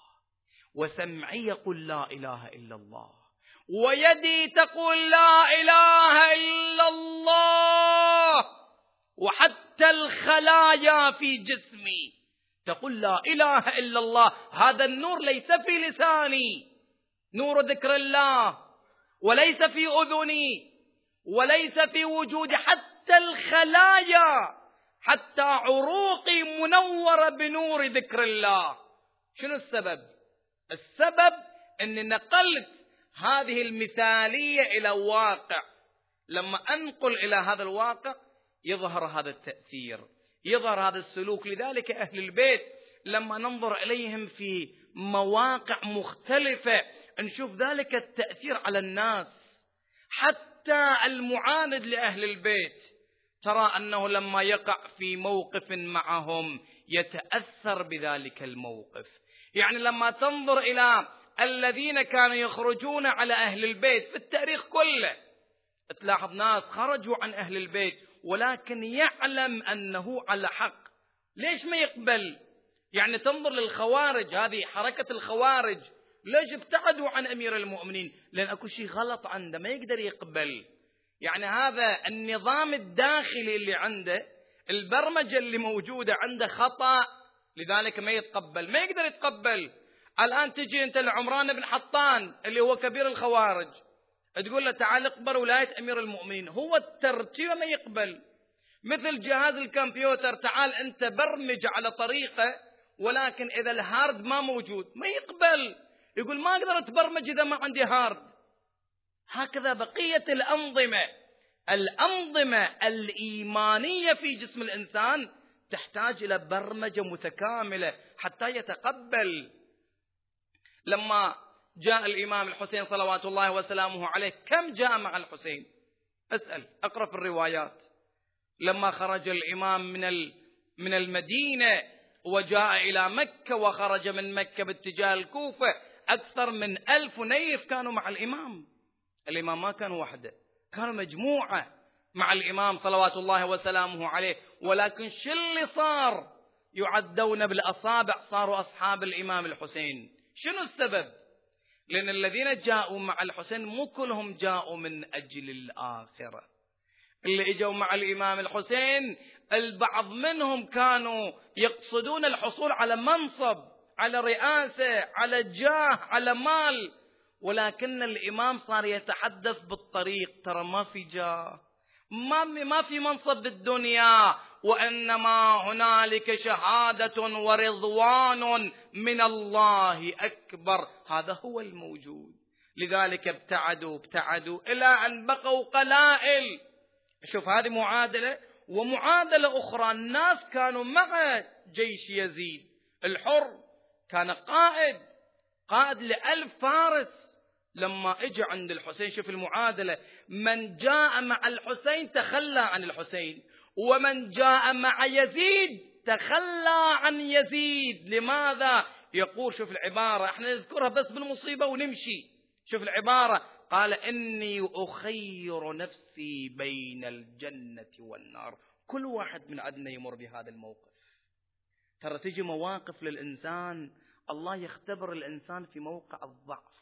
وسمعي يقول لا إله إلا الله، ويدي تقول لا إله إلا الله، وحتى الخلايا في جسمي تقول لا إله إلا الله. هذا النور ليس في لساني، نور ذكر الله، وليس في أذني، وليس في وجودي، حتى الخلايا، حتى عروقي منورة بنور ذكر الله. شنو السبب؟ السبب أني نقلت هذه المثالية إلى واقع. لما أنقل إلى هذا الواقع يظهر هذا التأثير، يظهر هذا السلوك. لذلك أهل البيت لما ننظر إليهم في مواقع مختلفة نشوف ذلك التأثير على الناس. حتى المعاند لأهل البيت ترى أنه لما يقع في موقف معهم يتأثر بذلك الموقف. يعني لما تنظر إلى الذين كانوا يخرجون على أهل البيت في التاريخ كله، تلاحظ ناس خرجوا عن أهل البيت ولكن يعلم أنه على حق، ليش ما يقبل؟ يعني تنظر للخوارج، هذه حركة الخوارج، ليش ابتعدوا عن أمير المؤمنين؟ لأن أكو شيء غلط عنده ما يقدر يقبل. يعني هذا النظام الداخلي اللي عنده، البرمجة اللي موجودة عنده خطأ، لذلك ما يتقبل، ما يقدر يتقبل. الآن تجي أنت لعمران بن حطان اللي هو كبير الخوارج، تقول له تعال اقبل ولاية أمير المؤمنين، هو الترتيب ما يقبل. مثل جهاز الكمبيوتر، تعال أنت برمج على طريقة، ولكن إذا الهارد ما موجود ما يقبل، يقول ما أقدر أتبرمج إذا ما عندي هارد. هكذا بقية الأنظمة، الأنظمة الإيمانية في جسم الإنسان تحتاج إلى برمجة متكاملة حتى يتقبل. لما جاء الإمام الحسين صلوات الله وسلامه عليه، كم جاء مع الحسين؟ أسأل، أقرأ في الروايات. لما خرج الإمام من من المدينة وجاء إلى مكة، وخرج من مكة باتجاه الكوفة، أكثر من ألف نيف كانوا مع الإمام. الإمام ما كان وحده، كانوا مجموعة مع الإمام صلوات الله وسلامه عليه. ولكن شو اللي صار؟ يعدون بالأصابع، صاروا أصحاب الإمام الحسين. شنو السبب؟ لأن الذين جاءوا مع الحسين مو كلهم جاءوا من أجل الآخرة. اللي اجوا مع الإمام الحسين البعض منهم كانوا يقصدون الحصول على منصب، على رئاسة، على جاه، على مال. ولكن الإمام صار يتحدث بالطريق، ترى ما في جاه، ما ما في منصب بالدنيا، وإنما هنالك شهادة ورضوان من الله أكبر، هذا هو الموجود. لذلك ابتعدوا ابتعدوا إلى أن بقوا قلائل. شوف هذه معادلة، ومعادلة أخرى، الناس كانوا مع جيش يزيد الحر، كان قائد قائد لألف فارس. لما اجى عند الحسين، شوف المعادلة، من جاء مع الحسين تخلى عن الحسين، ومن جاء مع يزيد تخلى عن يزيد. لماذا؟ يقول، شوف العبارة، احنا نذكرها بس بالمصيبة ونمشي. شوف العبارة، قال إني أخير نفسي بين الجنة والنار. كل واحد من عندنا يمر بهذا الموقف. ترى تجي مواقف للإنسان الله يختبر الإنسان في موقع الضعف.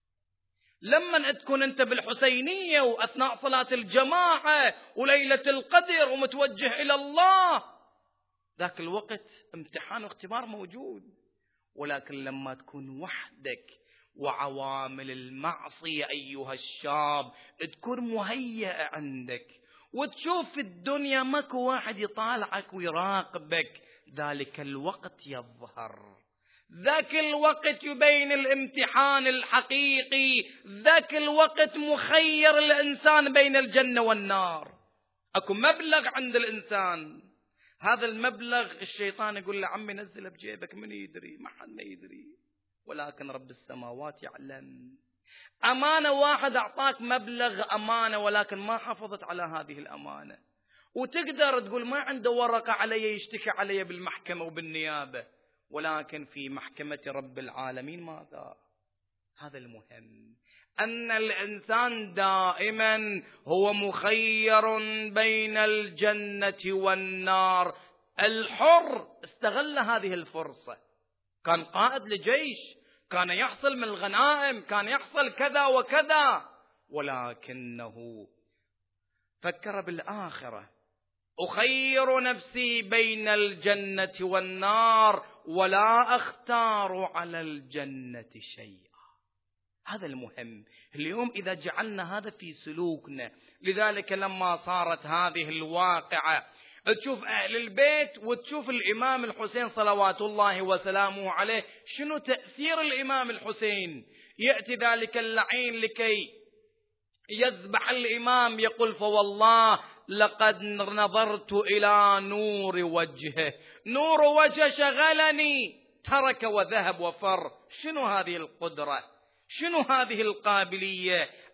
لما تكون أنت بالحسينية وأثناء صلاة الجماعة وليلة القدر ومتوجه إلى الله، ذاك الوقت امتحان واختبار موجود. ولكن لما تكون وحدك وعوامل المعصية أيها الشاب تكون مهيئة عندك، وتشوف في الدنيا ماكو واحد يطالعك ويراقبك، ذلك الوقت يظهر، ذاك الوقت يبين الامتحان الحقيقي، ذاك الوقت مخير الإنسان بين الجنة والنار. أكو مبلغ عند الإنسان، هذا المبلغ الشيطان يقول له عمي نزله بجيبك، من يدري؟ ما حد ما يدري، ولكن رب السماوات يعلم. أمانة، واحد أعطاك مبلغ أمانة ولكن ما حافظت على هذه الأمانة، وتقدر تقول ما عنده ورقة علي يشتكي علي بالمحكمة وبالنيابة، ولكن في محكمة رب العالمين ماذا؟ هذا المهم، أن الإنسان دائما هو مخير بين الجنة والنار. الحر استغل هذه الفرصة، كان قائد لجيش، كان يحصل من الغنائم، كان يحصل كذا وكذا، ولكنه فكر بالآخرة. أخير نفسي بين الجنة والنار ولا أختار على الجنة شيئا. هذا المهم اليوم إذا جعلنا هذا في سلوكنا. لذلك لما صارت هذه الواقعة، تشوف أهل البيت وتشوف الإمام الحسين صلوات الله وسلامه عليه، شنو تأثير الإمام الحسين؟ يأتي ذلك اللعين لكي يذبح الإمام، يقول فوالله لقد نظرت إلى نور وجهه، نور وجه شغلني، ترك وذهب وفر. شنو هذه القدرة؟ شنو هذه القابلية؟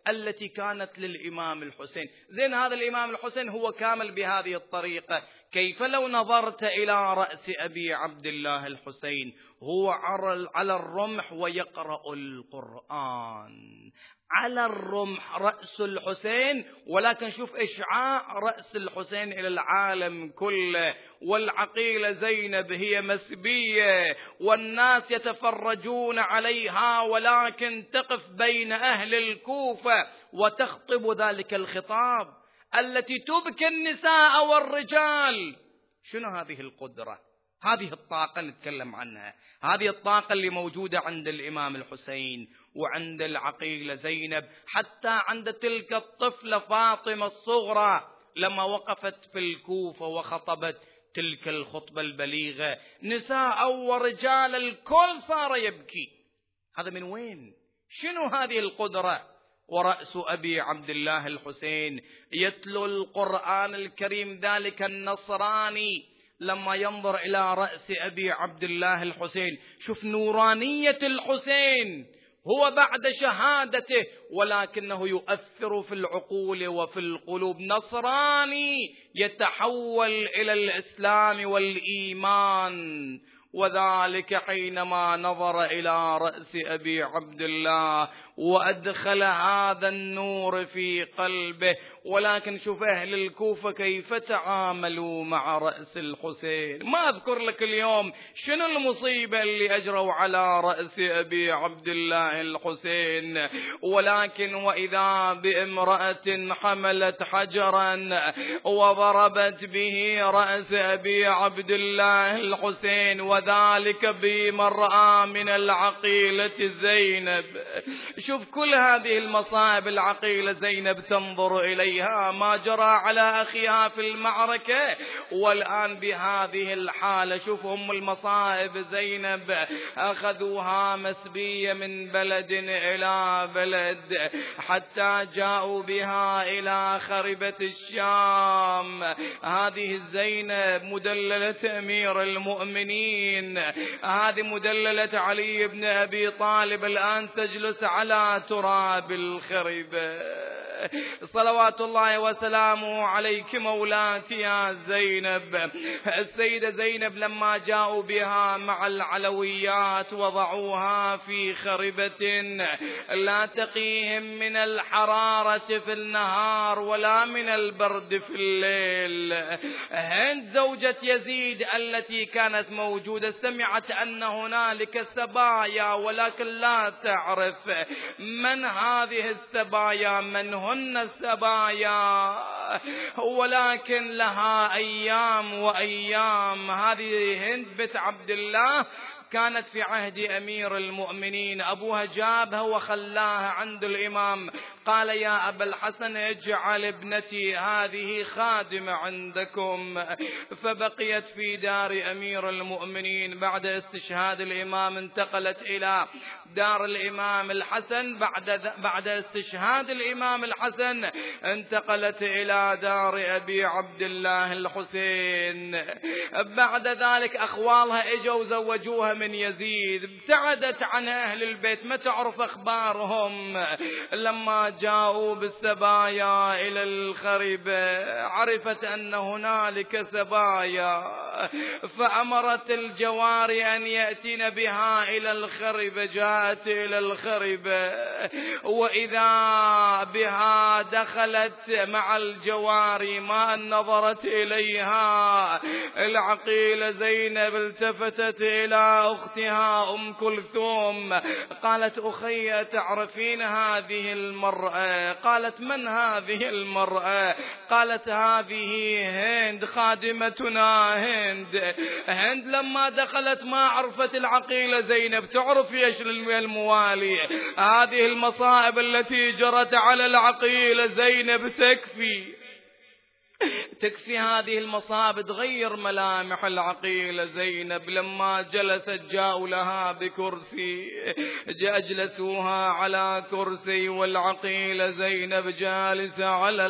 التي كانت للإمام الحسين. زين هذا الإمام الحسين هو كامل بهذه الطريقة، كيف لو نظرت إلى رأس أبي عبد الله الحسين هو على الرمح ويقرأ القرآن، على الرمح رأس الحسين، ولكن شوف إشعاع رأس الحسين إلى العالم كله، والعقيلة زينب هي مسبية والناس يتفرجون عليها، ولكن تقف بين أهل الكوفة وتخطب ذلك الخطاب التي تبكي النساء والرجال. شنو هذه القدرة؟ هذه الطاقة نتكلم عنها، هذه الطاقة اللي موجودة عند الإمام الحسين وعند العقيلة زينب، حتى عند تلك الطفلة فاطمة الصغرى لما وقفت في الكوفة وخطبت تلك الخطبة البليغة، نساء ورجال الكل صار يبكي. هذا من وين؟ شنو هذه القدرة؟ ورأس أبي عبد الله الحسين يتلو القرآن الكريم، ذلك النصراني لما ينظر إلى رأس أبي عبد الله الحسين، شوف نورانية الحسين، هو بعد شهادته ولكنه يؤثر في العقول وفي القلوب، نصراني يتحول إلى الإسلام والإيمان. وذلك حينما نظر إلى رأس أبي عبد الله وأدخل هذا النور في قلبه. ولكن شوف أهل الكوفة كيف تعاملوا مع رأس الحسين. ما أذكر لك اليوم شنو المصيبة اللي أجروا على رأس أبي عبد الله الحسين، ولكن وإذا بامرأة حملت حجرا وضربت به رأس أبي عبد الله الحسين، وذلك بمرأة من العقيلة زينب. شوف كل هذه المصائب العقيلة زينب تنظر إليها، ما جرى على أخيها في المعركة، والآن بهذه الحالة شوف أم المصائب زينب أخذوها مسبية من بلد إلى بلد حتى جاءوا بها إلى خربة الشام. هذه زينب مدللة أمير المؤمنين، هذه مدللة علي بن أبي طالب، الآن تجلس على تراب الخربة. صلوات الله وسلامه عليك مولاتي يا زينب. السيدة زينب لما جاءوا بها مع العلويات وضعوها في خربة لا تقيهم من الحرارة في النهار ولا من البرد في الليل. هند زوجة يزيد التي كانت موجودة سمعت أن هنالك سبايا، ولكن لا تعرف من هذه السبايا، من هن السبايا، ولكن لها أيام وأيام. هذه هند بنت عبد الله كانت في عهد أمير المؤمنين، أبوها جابها وخلاها عند الإمام، قال يا أبا الحسن اجعل ابنتي هذه خادمة عندكم. فبقيت في دار أمير المؤمنين. بعد استشهاد الإمام انتقلت إلى دار الإمام الحسن. بعد بعد استشهاد الإمام الحسن انتقلت إلى دار أبي عبد الله الحسين. بعد ذلك أخوالها اجوا زوجوها من يزيد، ابتعدت عن أهل البيت، ما تعرف أخبارهم. لما جاءوا بالسبايا إلى الخربة عرفت أن هنالك سبايا، فأمرت الجواري أن يأتين بها إلى الخربة. جاءت إلى الخربة وإذا بها دخلت مع الجواري، ما أن نظرت إليها العقيلة زينب التفتت إلى أختها أم كلثوم قالت أخي تعرفين هذه المرأة؟ قالت من هذه المرأة؟ قالت هذه هند خادمتنا هند. هند لما دخلت ما عرفت العقيلة زينب، تعرف ايش الموالي، هذه المصائب التي جرت على العقيلة زينب تكفي تكفي هذه المصائب تغير ملامح العقيلة زينب. لما جلست جاءوا لها بكرسي، أجلسوها على كرسي والعقيلة زينب جالسة على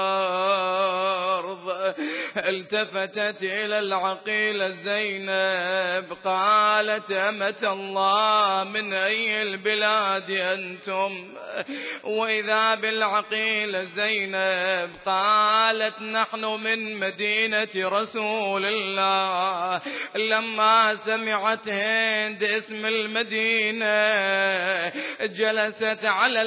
الأرض. التفتت إلى العقيلة زينب قالت: أمة الله، من أي البلاد أنتم؟ وإذا بالعقيلة زينب قالت: نحن من مدينة رسول الله. لما سمعت هند اسم المدينة جلست على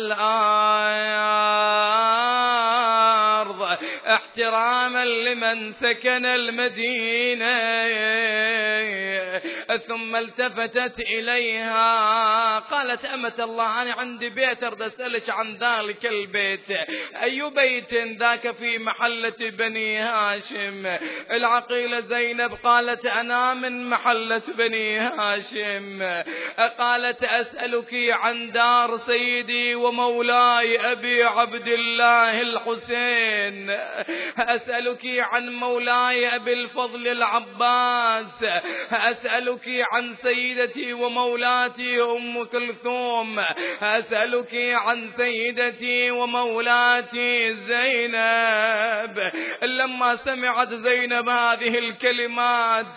الأرض احتراما لمن سكن المدينة، ثم التفتت إليها قالت: أمة الله، أنا عندي بيت أريد أسألك عن ذلك البيت، أي بيت ذاك في محلة بني هاشم؟ العقيلة زينب قالت: أنا من محلة بني هاشم. قالت: أسألك عن دار سيدي ومولاي أبي عبد الله الحسين، أسألك عن مولاي أبي الفضل العباس، أسألك عن سيدتي ومولاتي أم كلثوم، أسألك عن سيدتي ومولاتي زينب. لما سمعت زينب هذه الكلمات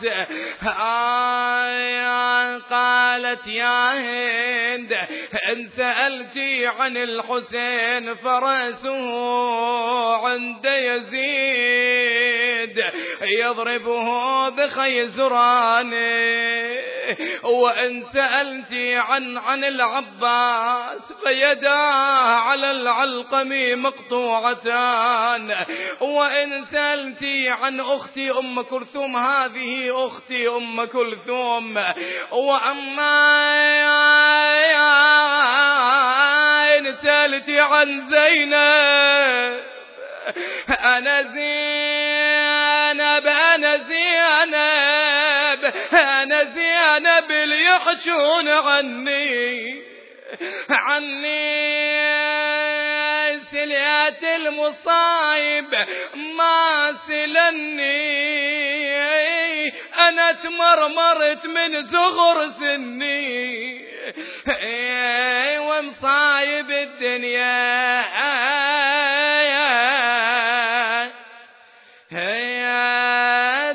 آه قالت: يا هند، إن سألتي عن الحسين فرأسه عند يزيد يضربه بخيزران، وإن سألتي عن عن العباس فيداه على العلقم مقطوعتان، وإن سألتي عن أختي أم كلثوم هذه أختي أم كلثوم، وأما إن سألتي عن زينب أنا زينب أنا زينب أنا زينب اللي يحجون عني عني سليات المصايب ما سلني، أنا تمرمرت من صغر سني ومصايب الدنيا هي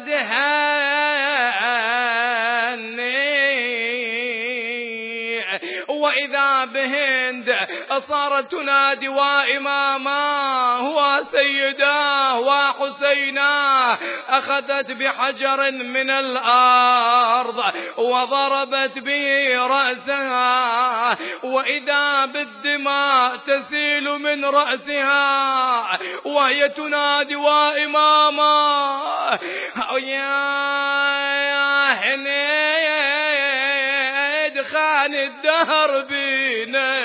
دهني. وإذا بهند صارت تنادي: وإماما وسيداه وحسينا. أخذت بحجر من الأرض وضربت به رأسها، وإذا بالدماء تسيل من رأسها وهي تنادي: وإماما يا هنيد خان الدهر بينا،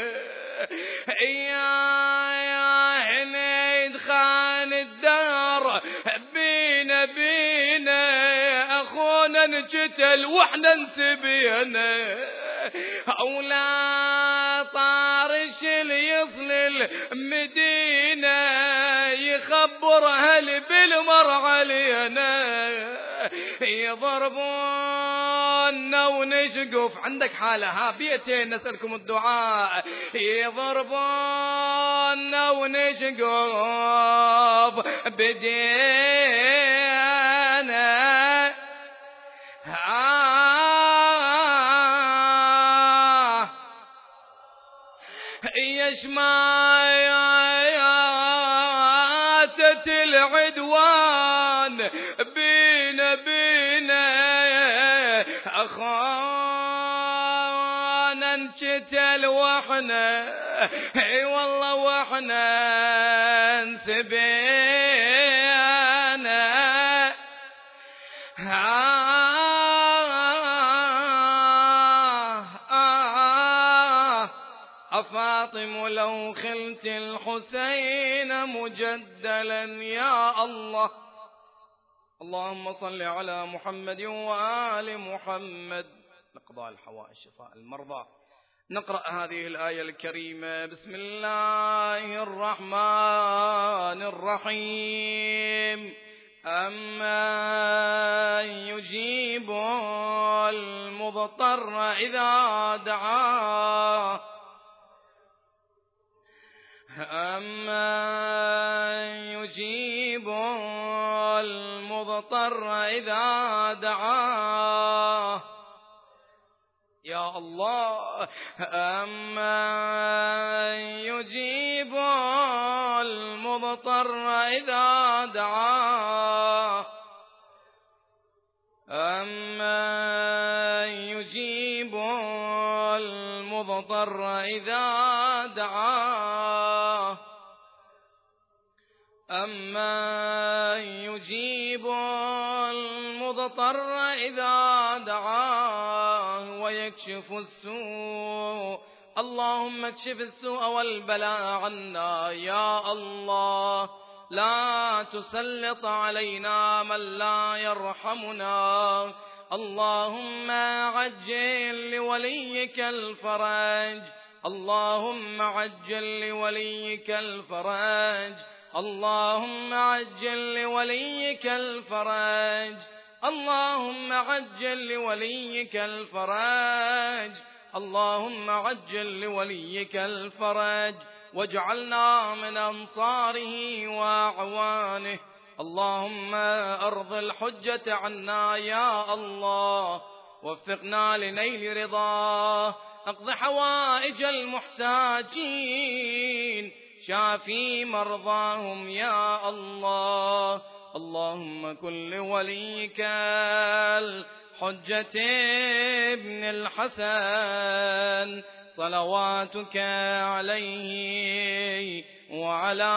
يا هنيد خان الدهر بينا بينا، أخونا نقتل وإحنا نسبينا، أولا طارش اللي يصل المدينة يخبر أهل بالمر علينا، يضربونا ونشقف. عندك حالة ها بيتين نسألكم الدعاء، يضربونا ونشقف بدينا آه يشماتت العدوان بينا بينا، أخوانا انشتل وحنا اي والله وحنا انسبينا أفاطم لو خلت الحسين مجدلا يا الله. اللهم صل على محمد وآل محمد. لقضاء الحوائج شفاء المرضى. نقرأ هذه الآية الكريمة. بسم الله الرحمن الرحيم. أما يجيب المضطر إذا دعاه أما يجيب المضطر إذا دعاه يا الله. أما يجيب المضطر إذا دعاه أما يجيب المضطر إذا دعاه أما يجيب المضطر إذا دعاه ويكشف السوء. اللهم اكشف السوء والبلاء عنا يا الله. لا تسلط علينا من لا يرحمنا. اللهم عجل لوليك الفرج. اللهم عجل لوليك الفرج. اللهم عجل لوليك الفرج. اللهم عجل لوليك الفرج. اللهم عجل لوليك الفرج واجعلنا من أنصاره وأعوانه. اللهم أرض الحجة عنا يا الله. وفقنا لنيل رضاه. اقض حوائج المحتاجين. شافي مرضاهم يا الله. اللهم كن لوليك الحجة ابن الحسن صلواتك عليه وعلى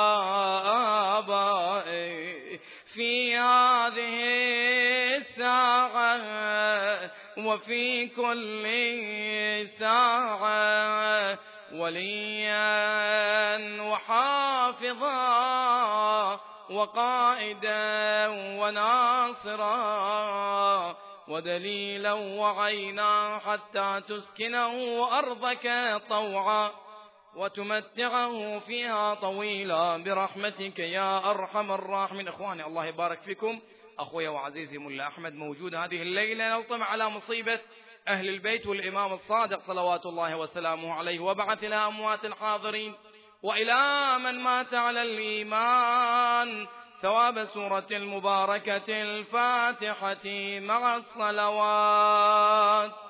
آبائه في هذه الساعة وفي كل ساعة وليا وحافظا وقائدا وناصرا ودليلا وعينا حتى تسكنه أرضك طوعا وتمتعه فيها طويلا برحمتك يا أرحم الراحمين. إخواني الله يبارك فيكم. أخوي وعزيزي ملا أحمد موجود هذه الليلة نلطم على مصيبة أهل البيت والإمام الصادق صلوات الله وسلامه عليه. وبعث إلى أموات الحاضرين وإلى من مات على الإيمان ثواب سورة المباركة الفاتحة مع الصلوات.